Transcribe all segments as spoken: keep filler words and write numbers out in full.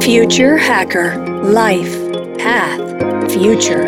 Future Hacker. Life. Path. Future.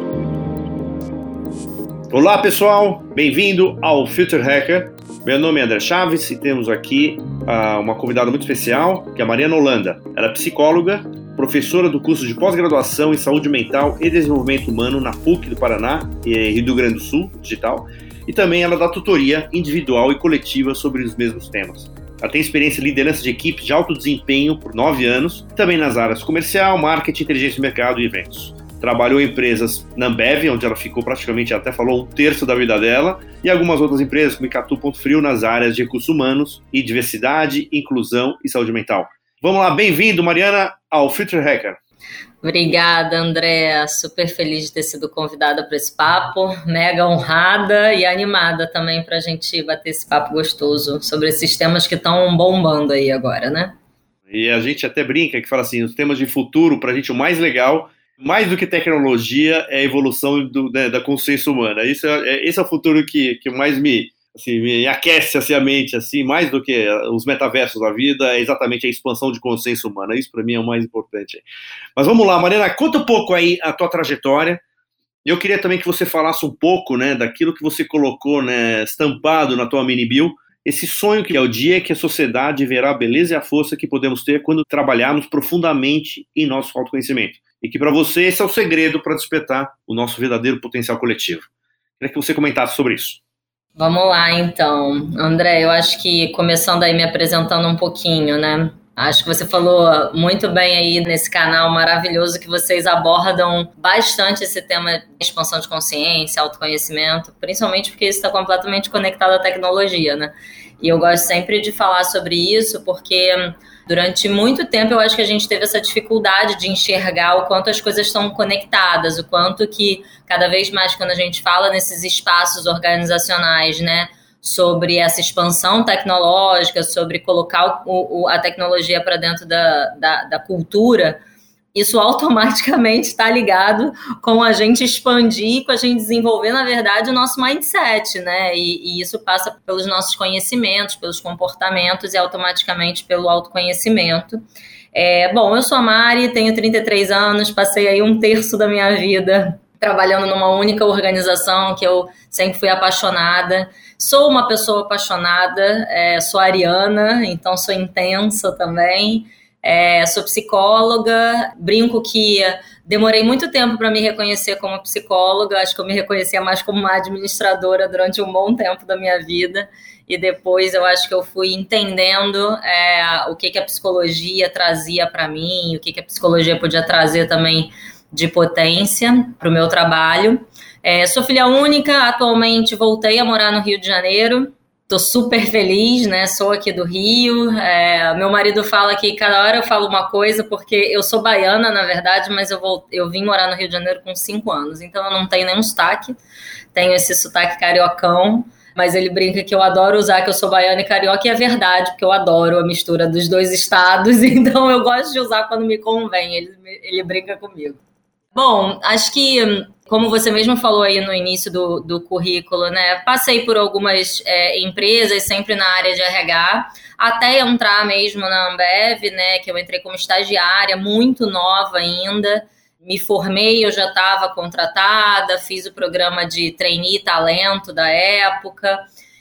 Olá pessoal, bem-vindo ao Future Hacker. Meu nome é André Chaves e temos aqui uh, uma convidada muito especial, que é a Mariana Holanda. Ela é psicóloga, professora do curso de pós-graduação em Saúde Mental e Desenvolvimento Humano na P U C do Paraná e Rio Grande do Sul, digital, e também ela dá tutoria individual e coletiva sobre os mesmos temas. Ela tem experiência em liderança de equipes de alto desempenho por nove anos, também nas áreas comercial, marketing, inteligência de mercado e eventos. Trabalhou em empresas na Ambev, onde ela ficou praticamente, até falou, um terço da vida dela, e algumas outras empresas, como Icatu Ponto Frio, nas áreas de recursos humanos e diversidade, inclusão e saúde mental. Vamos lá, bem-vindo, Mariana, ao Future Hacker. Obrigada, André. Super feliz de ter sido convidada para esse papo, mega honrada e animada também para a gente bater esse papo gostoso sobre esses temas que estão bombando aí agora, né? E a gente até brinca que fala assim, os temas de futuro, para a gente o mais legal, mais do que tecnologia, é a evolução do, né, da consciência humana. Isso é, esse é o futuro que, que mais me, assim, me aquece assim, a mente, assim, mais do que os metaversos da vida, é exatamente a expansão de consciência humana. Isso, para mim, é o mais importante. Mas vamos lá, Mariana, conta um pouco aí a tua trajetória. Eu queria também que você falasse um pouco, né, daquilo que você colocou, né, estampado na tua mini-bio, esse sonho que é o dia que a sociedade verá a beleza e a força que podemos ter quando trabalharmos profundamente em nosso autoconhecimento. E que para você esse é o segredo para despertar o nosso verdadeiro potencial coletivo. Queria que você comentasse sobre isso. Vamos lá, então. André, eu acho que começando aí me apresentando um pouquinho, né? Acho que você falou muito bem aí nesse canal maravilhoso que vocês abordam bastante esse tema de expansão de consciência, autoconhecimento, principalmente porque isso está completamente conectado à tecnologia, né? E eu gosto sempre de falar sobre isso porque durante muito tempo eu acho que a gente teve essa dificuldade de enxergar o quanto as coisas estão conectadas, o quanto que cada vez mais quando a gente fala nesses espaços organizacionais, né, sobre essa expansão tecnológica, sobre colocar o, o, a tecnologia para dentro da, da, da cultura, isso automaticamente está ligado com a gente expandir, com a gente desenvolver, na verdade, o nosso mindset, né? E, e isso passa pelos nossos conhecimentos, pelos comportamentos e automaticamente pelo autoconhecimento. É, bom, eu sou a Mari, tenho trinta e três anos, passei aí um terço da minha vida trabalhando numa única organização que eu sempre fui apaixonada. Sou uma pessoa apaixonada, é, sou ariana, então sou intensa também. É, sou psicóloga, brinco que demorei muito tempo para me reconhecer como psicóloga, acho que eu me reconhecia mais como uma administradora durante um bom tempo da minha vida, e depois eu acho que eu fui entendendo é, o que, que a psicologia trazia para mim, o que, que a psicologia podia trazer também de potência para o meu trabalho. É, sou filha única, atualmente voltei a morar no Rio de Janeiro. Tô super feliz, né? Sou aqui do Rio. É, meu marido fala que cada hora eu falo uma coisa, porque eu sou baiana, na verdade, mas eu, vou, eu vim morar no Rio de Janeiro com cinco anos, então eu não tenho nenhum sotaque. Tenho esse sotaque cariocão, mas ele brinca que eu adoro usar que eu sou baiana e carioca, e é verdade, porque eu adoro a mistura dos dois estados, então eu gosto de usar quando me convém, ele, ele brinca comigo. Bom, acho que, como você mesmo falou aí no início do, do currículo, né? Passei por algumas é, empresas, sempre na área de R H, até entrar mesmo na Ambev, né? Que eu entrei como estagiária, muito nova ainda. Me formei, eu já estava contratada, fiz o programa de trainee talento da época.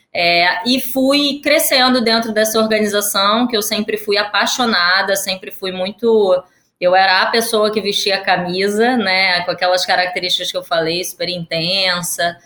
É, e fui crescendo dentro dessa organização, que eu sempre fui apaixonada, sempre fui muito... Eu era a pessoa que vestia a camisa, né, com aquelas características que eu falei, super intensa.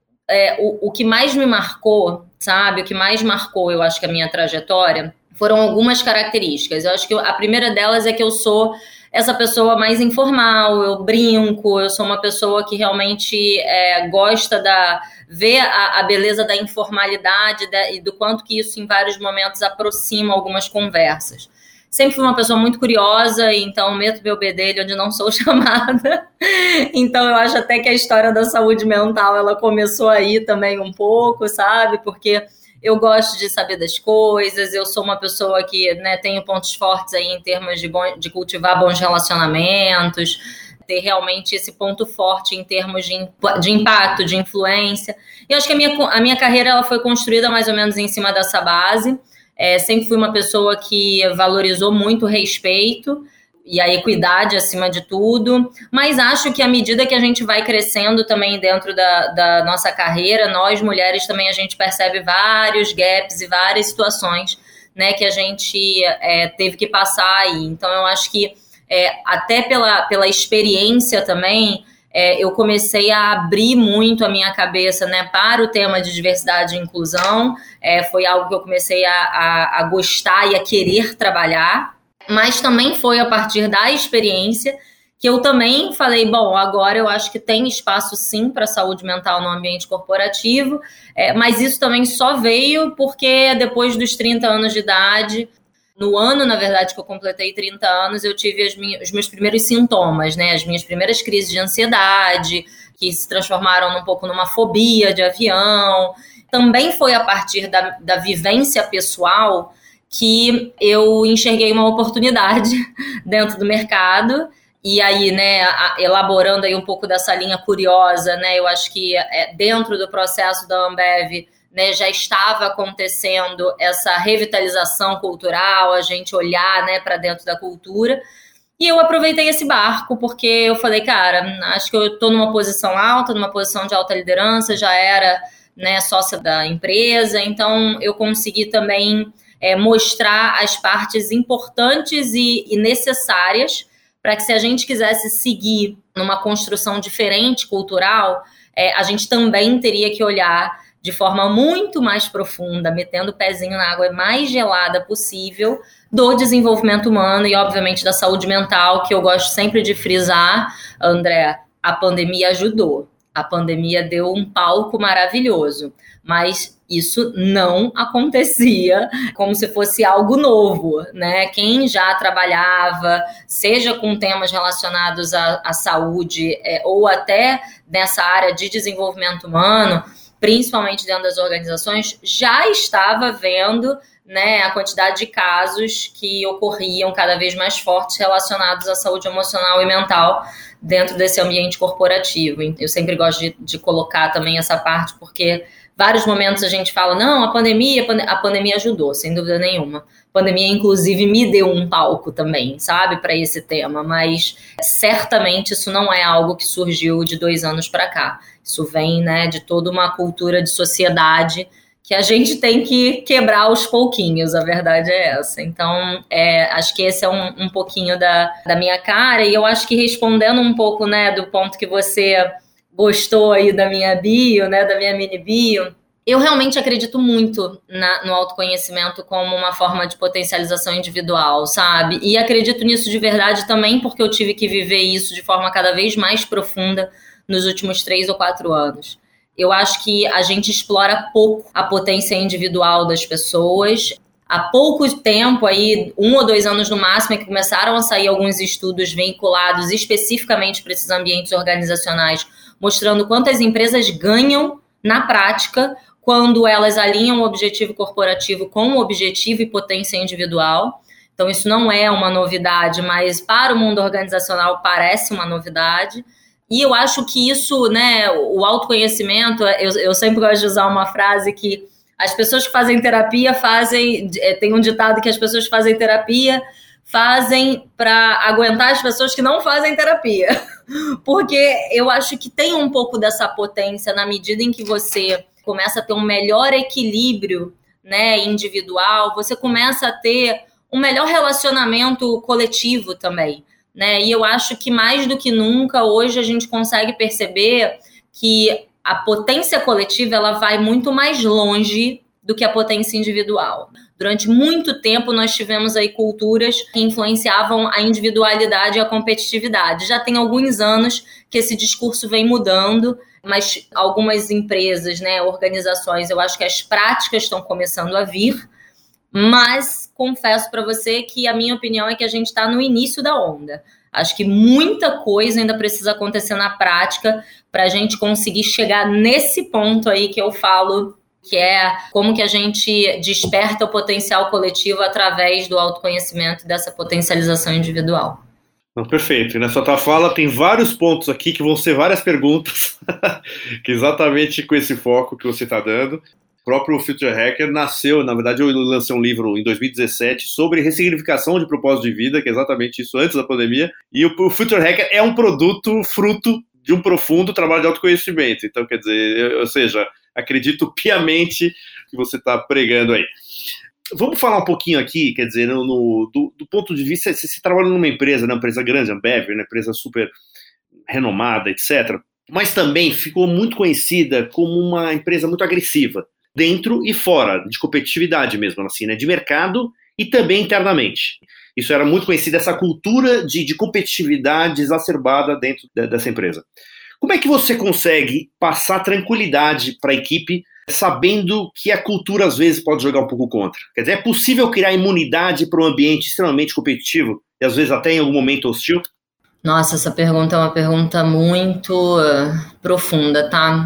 É, o, o que mais me marcou, sabe, o que mais marcou, eu acho que a minha trajetória, foram algumas características. Eu acho que a primeira delas é que eu sou essa pessoa mais informal, eu brinco, eu sou uma pessoa que realmente é, gosta da... ver a, a beleza da informalidade da, e do quanto que isso, em vários momentos, aproxima algumas conversas. Sempre fui uma pessoa muito curiosa, então meto meu bedelho onde não sou chamada. Então eu acho até que a história da saúde mental, ela começou aí também um pouco, sabe? Porque eu gosto de saber das coisas, eu sou uma pessoa que, né, tenho pontos fortes aí em termos de, bom, de cultivar bons relacionamentos, ter realmente esse ponto forte em termos de, de impacto, de influência. E eu acho que a minha, a minha carreira ela foi construída mais ou menos em cima dessa base. É, sempre fui uma pessoa que valorizou muito o respeito, e a equidade acima de tudo, mas acho que à medida que a gente vai crescendo também dentro da, da nossa carreira, nós mulheres também a gente percebe vários gaps e várias situações, né, que a gente é, teve que passar aí. Então eu acho que é, até pela, pela experiência também, é, eu comecei a abrir muito a minha cabeça, né, para o tema de diversidade e inclusão. É, foi algo que eu comecei a, a, a gostar e a querer trabalhar, mas também foi a partir da experiência que eu também falei, bom, agora eu acho que tem espaço sim para saúde mental no ambiente corporativo, é, mas isso também só veio porque depois dos trinta anos de idade, no ano, na verdade, que eu completei trinta anos, eu tive as minhas, os meus primeiros sintomas, né, as minhas primeiras crises de ansiedade, que se transformaram um pouco numa fobia de avião. Também foi a partir da, da vivência pessoal que eu enxerguei uma oportunidade dentro do mercado. E aí, né, elaborando aí um pouco dessa linha curiosa, né, eu acho que é, dentro do processo da Ambev, né, já estava acontecendo essa revitalização cultural, a gente olhar, né, para dentro da cultura. E eu aproveitei esse barco porque eu falei, cara, acho que eu estou numa posição alta, numa posição de alta liderança, já era, né, sócia da empresa, então eu consegui também é, mostrar as partes importantes e, e necessárias para que, se a gente quisesse seguir numa construção diferente, cultural, é, a gente também teria que olhar de forma muito mais profunda, metendo o pezinho na água mais gelada possível, do desenvolvimento humano e, obviamente, da saúde mental, que eu gosto sempre de frisar. André, a pandemia ajudou. A pandemia deu um palco maravilhoso, mas isso não acontecia como se fosse algo novo, né? Quem já trabalhava, seja com temas relacionados à, à saúde é, ou até nessa área de desenvolvimento humano, principalmente dentro das organizações, já estava vendo, né, a quantidade de casos que ocorriam cada vez mais fortes relacionados à saúde emocional e mental dentro desse ambiente corporativo. Eu sempre gosto de, de colocar também essa parte, porque vários momentos a gente fala, não, a pandemia, a pandemia ajudou, sem dúvida nenhuma. A pandemia, inclusive, me deu um palco também, sabe, para esse tema, mas certamente isso não é algo que surgiu de dois anos para cá. Isso vem, né, de toda uma cultura de sociedade que a gente tem que quebrar aos pouquinhos, a verdade é essa. Então, é, acho que esse é um, um pouquinho da, da minha cara, e eu acho que respondendo um pouco, né, do ponto que você gostou aí da minha bio, né, da minha mini bio, eu realmente acredito muito na, no autoconhecimento como uma forma de potencialização individual, sabe? E acredito nisso de verdade também porque eu tive que viver isso de forma cada vez mais profunda nos últimos três ou quatro anos. Eu acho que a gente explora pouco a potência individual das pessoas. Há pouco tempo, aí, um ou dois anos no máximo, é que começaram a sair alguns estudos vinculados especificamente para esses ambientes organizacionais, mostrando quantas empresas ganham na prática quando elas alinham o objetivo corporativo com o objetivo e potência individual. Então, isso não é uma novidade, mas para o mundo organizacional parece uma novidade. E eu acho que isso, né, o autoconhecimento, eu, eu sempre gosto de usar uma frase que as pessoas que fazem terapia fazem, tem um ditado que as pessoas que fazem terapia fazem para aguentar as pessoas que não fazem terapia. Porque eu acho que tem um pouco dessa potência na medida em que você começa a ter um melhor equilíbrio, né, individual, você começa a ter um melhor relacionamento coletivo também. Né? E eu acho que mais do que nunca, hoje a gente consegue perceber que a potência coletiva ela vai muito mais longe do que a potência individual. Durante muito tempo nós tivemos aí culturas que influenciavam a individualidade e a competitividade. Já tem alguns anos que esse discurso vem mudando, mas algumas empresas, né, organizações, eu acho que as práticas estão começando a vir, mas confesso para você que a minha opinião é que a gente está no início da onda. Acho que muita coisa ainda precisa acontecer na prática para a gente conseguir chegar nesse ponto aí que eu falo, que é como que a gente desperta o potencial coletivo através do autoconhecimento e dessa potencialização individual. Não, perfeito. E nessa tua fala tem vários pontos aqui que vão ser várias perguntas, que exatamente com esse foco que você está dando. O próprio Future Hacker nasceu, na verdade eu lancei um livro em dois mil e dezessete sobre ressignificação de propósito de vida, que é exatamente isso, antes da pandemia, e o Future Hacker é um produto fruto de um profundo trabalho de autoconhecimento. Então, quer dizer, ou seja, acredito piamente que você está pregando aí. Vamos falar um pouquinho aqui, quer dizer, no, no, do, do ponto de vista, você, você trabalha numa empresa, né, uma empresa grande, Ambev, uma empresa super renomada, etcétera, mas também ficou muito conhecida como uma empresa muito agressiva, dentro e fora, de competitividade mesmo, assim, né, de mercado e também internamente. Isso era muito conhecido, essa cultura de, de competitividade exacerbada dentro de, dessa empresa. Como é que você consegue passar tranquilidade para a equipe, sabendo que a cultura às vezes pode jogar um pouco contra? Quer dizer, é possível criar imunidade para um ambiente extremamente competitivo e às vezes até em algum momento hostil? Nossa, essa pergunta é uma pergunta muito uh, profunda, tá?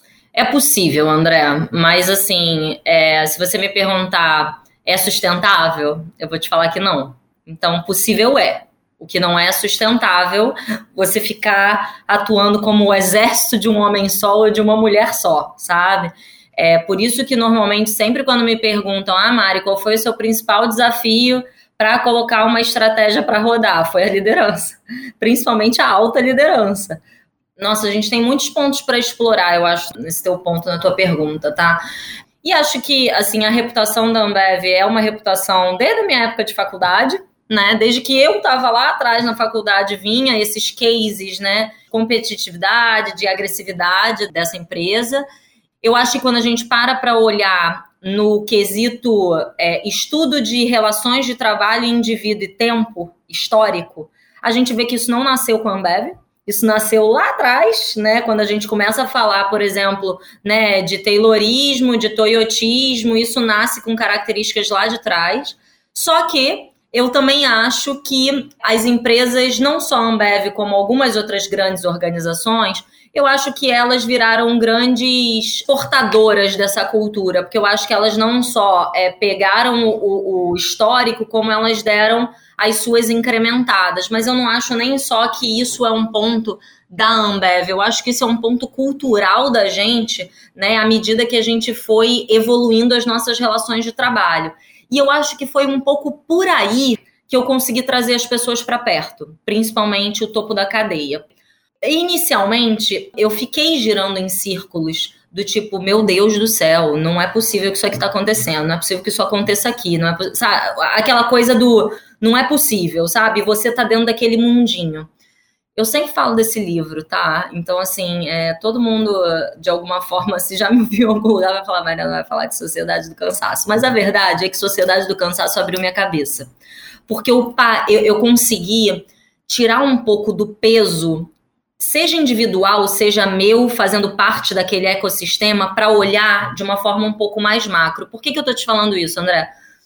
É possível, André, mas assim, é, se você me perguntar, é sustentável? Eu vou te falar que não. Então, possível é. O que não é sustentável, você ficar atuando como o exército de um homem só ou de uma mulher só, sabe? É por isso que normalmente, sempre quando me perguntam, ah, Mari, qual foi o seu principal desafio para colocar uma estratégia para rodar? Foi a liderança, principalmente a alta liderança. Nossa, a gente tem muitos pontos para explorar, eu acho, nesse teu ponto, na tua pergunta, tá? E acho que, assim, a reputação da Ambev é uma reputação desde a minha época de faculdade, né? Desde que eu estava lá atrás na faculdade, vinha esses cases, né? Competitividade, de agressividade dessa empresa. Eu acho que quando a gente para para olhar no quesito é, estudo de relações de trabalho, indivíduo e tempo histórico, a gente vê que isso não nasceu com a Ambev. Isso nasceu lá atrás, né, quando a gente começa a falar, por exemplo, né, de taylorismo, de toyotismo, isso nasce com características lá de trás. Só que eu também acho que as empresas, não só a Ambev, como algumas outras grandes organizações, eu acho que elas viraram grandes portadoras dessa cultura, porque eu acho que elas não só é, pegaram o, o histórico, como elas deram as suas incrementadas, mas eu não acho nem só que isso é um ponto da Ambev, eu acho que isso é um ponto cultural da gente, né, à medida que a gente foi evoluindo as nossas relações de trabalho. E eu acho que foi um pouco por aí que eu consegui trazer as pessoas para perto, principalmente o topo da cadeia. Inicialmente, eu fiquei girando em círculos do tipo, meu Deus do céu, não é possível que isso aqui está acontecendo, não é possível que isso aconteça aqui, não é, sabe, aquela coisa do não é possível, sabe? Você tá dentro daquele mundinho. Eu sempre falo desse livro, tá? Então, assim, é, todo mundo, de alguma forma, se já me viu em algum lugar, vai falar, Mariana, vai falar de Sociedade do Cansaço. Mas a verdade é que Sociedade do Cansaço abriu minha cabeça. Porque eu, eu, eu consegui tirar um pouco do peso, seja individual, seja meu, fazendo parte daquele ecossistema, para olhar de uma forma um pouco mais macro. Por que que eu tô te falando isso, André?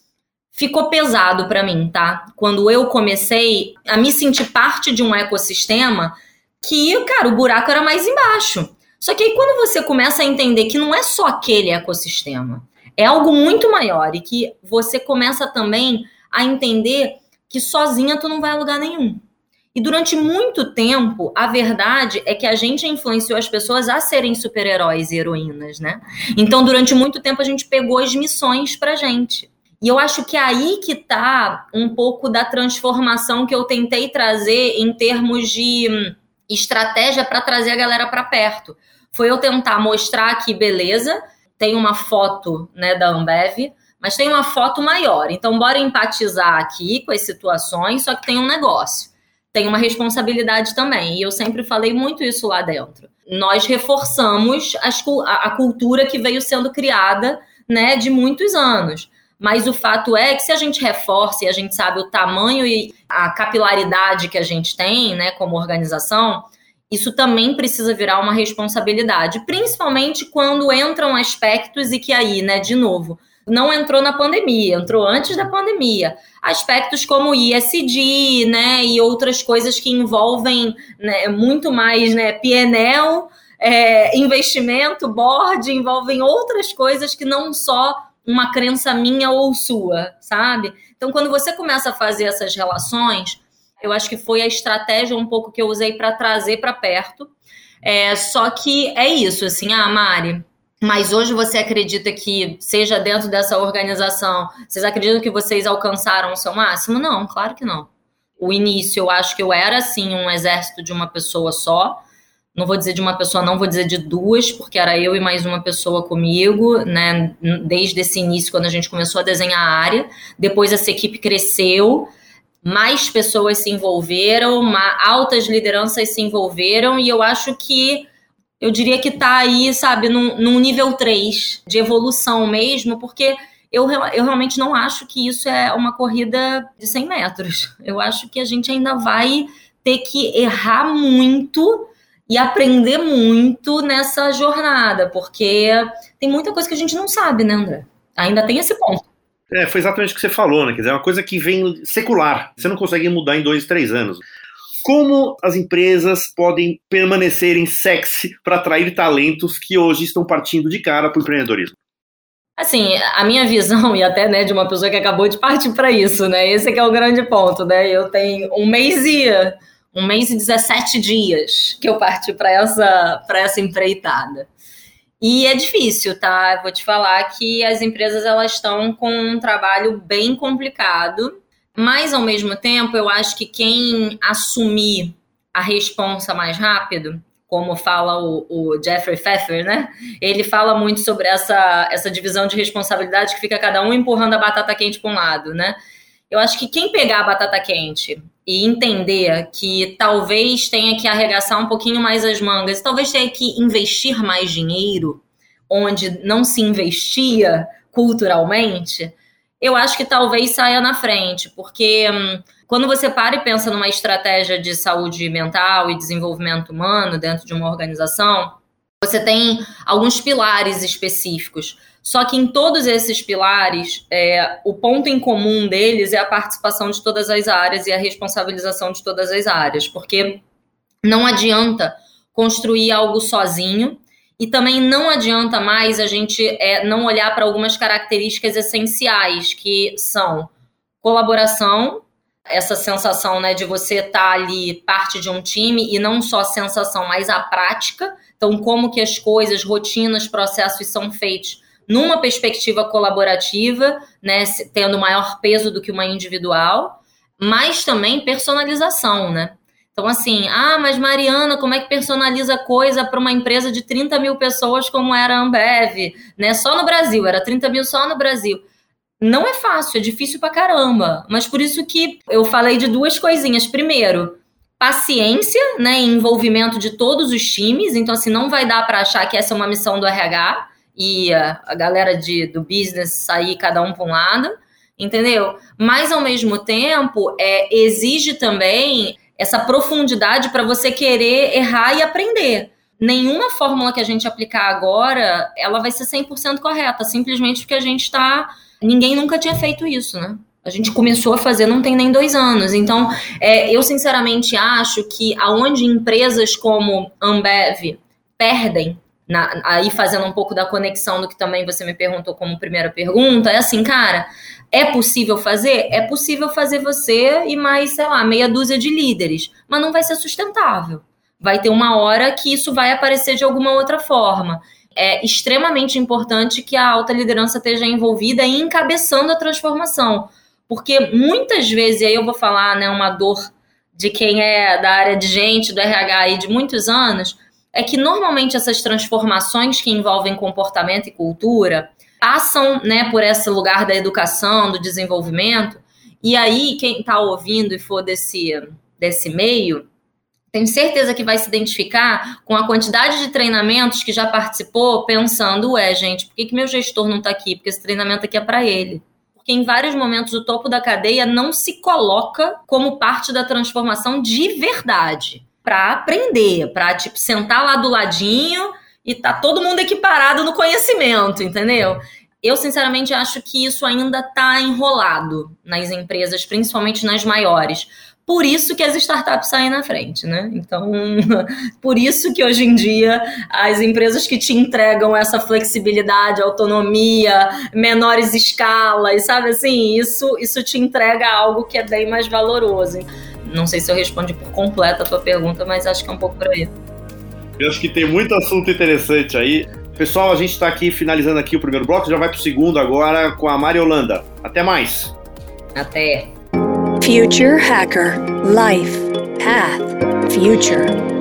Ficou pesado para mim, tá? Quando eu comecei a me sentir parte de um ecossistema que, cara, o buraco era mais embaixo. Só que aí quando você começa a entender que não é só aquele ecossistema, é algo muito maior e que você começa também a entender que sozinha tu não vai a lugar nenhum. E durante muito tempo, a verdade é que a gente influenciou as pessoas a serem super-heróis e heroínas, né? Então, durante muito tempo, a gente pegou as missões pra gente. E eu acho que é aí que está um pouco da transformação que eu tentei trazer em termos de estratégia para trazer a galera para perto. Foi eu tentar mostrar que, beleza, tem uma foto, né, da Ambev, mas tem uma foto maior. Então, bora empatizar aqui com as situações, só que tem um negócio. Tem uma responsabilidade também. E eu sempre falei muito isso lá dentro. Nós reforçamos as, a, a cultura que veio sendo criada, né, de muitos anos. Mas o fato é que se a gente reforça e a gente sabe o tamanho e a capilaridade que a gente tem, né, como organização, isso também precisa virar uma responsabilidade, principalmente quando entram aspectos e que aí, né, de novo, não entrou na pandemia, entrou antes da pandemia. Aspectos como I S D, né, e outras coisas que envolvem, né, muito mais, né, P and L, é, investimento, board, envolvem outras coisas que não só uma crença minha ou sua, sabe? Então, quando você começa a fazer essas relações, eu acho que foi a estratégia um pouco que eu usei para trazer para perto. É, só que é isso, assim, ah, Mari, Mas hoje você acredita que, seja dentro dessa organização, vocês acreditam que vocês alcançaram o seu máximo? Não, claro que não. O início, eu acho que eu era, sim, um exército de uma pessoa só. Não vou dizer de uma pessoa, não vou dizer de duas, porque era eu e mais uma pessoa comigo, né? Desde esse início, quando a gente começou a desenhar a área. Depois essa equipe cresceu, mais pessoas se envolveram, altas lideranças se envolveram, e eu acho que eu diria que está aí, sabe, num, num nível três de evolução mesmo, porque eu, eu realmente não acho que isso é uma corrida de cem metros. Eu acho que a gente ainda vai ter que errar muito e aprender muito nessa jornada, porque tem muita coisa que a gente não sabe, né, André? Ainda tem esse ponto. É, foi exatamente o que você falou, né? Quer dizer, é uma coisa que vem secular. Você não consegue mudar em dois, três anos. Como as empresas podem permanecerem sexy para atrair talentos que hoje estão partindo de cara para o empreendedorismo? Assim, a minha visão, e até, né, de uma pessoa que acabou de partir para isso, né? Esse que é o grande ponto, né? Eu tenho um mês e um mês e dezessete dias que eu parti para essa, para essa empreitada. E é difícil, tá? Vou te falar que as empresas, elas estão com um trabalho bem complicado. Mas, ao mesmo tempo, eu acho que quem assumir a responsa mais rápido, como fala o, o Jeffrey Pfeffer, né? Ele fala muito sobre essa, essa divisão de responsabilidade que fica cada um empurrando a batata quente para um lado, né? Eu acho que quem pegar a batata quente e entender que talvez tenha que arregaçar um pouquinho mais as mangas, talvez tenha que investir mais dinheiro onde não se investia culturalmente, eu acho que talvez saia na frente, porque hum, quando você para e pensa numa estratégia de saúde mental e desenvolvimento humano dentro de uma organização, você tem alguns pilares específicos. Só que em todos esses pilares, é, o ponto em comum deles é a participação de todas as áreas e a responsabilização de todas as áreas, porque não adianta construir algo sozinho. E também não adianta mais a gente é, não olhar para algumas características essenciais, que são colaboração, essa sensação, né, de você estar ali parte de um time, e não só a sensação, mas a prática. Então, como que as coisas, rotinas, processos são feitos numa perspectiva colaborativa, né, tendo maior peso do que uma individual, mas também personalização, né? Então, assim, ah, mas Mariana, como é que personaliza coisa para uma empresa de trinta mil pessoas como era a Ambev, né? Só no Brasil, era trinta mil só no Brasil. Não é fácil, é difícil pra caramba. Mas por isso que eu falei de duas coisinhas. Primeiro, paciência, né, e envolvimento de todos os times. Então, assim, não vai dar para achar que essa é uma missão do R H e a, a galera de, do business sair cada um para um lado, entendeu? Mas, ao mesmo tempo, é, exige também essa profundidade para você querer errar e aprender. Nenhuma fórmula que a gente aplicar agora, ela vai ser cem por cento correta, simplesmente porque a gente está... Ninguém nunca tinha feito isso, né? A gente começou a fazer não tem nem dois anos. Então, é, eu sinceramente acho que aonde empresas como Ambev perdem, na, aí fazendo um pouco da conexão do que também você me perguntou como primeira pergunta, é assim, cara... É possível fazer? É possível fazer você e mais, sei lá, meia dúzia de líderes. Mas não vai ser sustentável. Vai ter uma hora que isso vai aparecer de alguma outra forma. É extremamente importante que a alta liderança esteja envolvida e encabeçando a transformação. Porque muitas vezes, e aí eu vou falar, né, uma dor de quem é da área de gente, do R H aí de muitos anos, é que normalmente essas transformações que envolvem comportamento e cultura passam, né, por esse lugar da educação, do desenvolvimento, e aí quem está ouvindo e for desse, desse meio, tenho certeza que vai se identificar com a quantidade de treinamentos que já participou, pensando, ué, gente, por que, que meu gestor não está aqui? Porque esse treinamento aqui é para ele. Porque em vários momentos o topo da cadeia não se coloca como parte da transformação de verdade, para aprender, para tipo, sentar lá do ladinho e tá todo mundo equiparado no conhecimento, entendeu? Eu, sinceramente, acho que isso ainda tá enrolado nas empresas, principalmente nas maiores. Por isso que as startups saem na frente, né? Então, por isso que hoje em dia as empresas que te entregam essa flexibilidade, autonomia, menores escalas, sabe assim? Isso, isso te entrega algo que é bem mais valoroso. Não sei se eu respondi por completo a tua pergunta, mas acho que é um pouco por aí. Eu acho que tem muito assunto interessante aí. Pessoal, a gente está aqui finalizando aqui o primeiro bloco, já vai para o segundo agora com a Maria Holanda. Até mais! Até! Future Hacker. Life. Path. Future.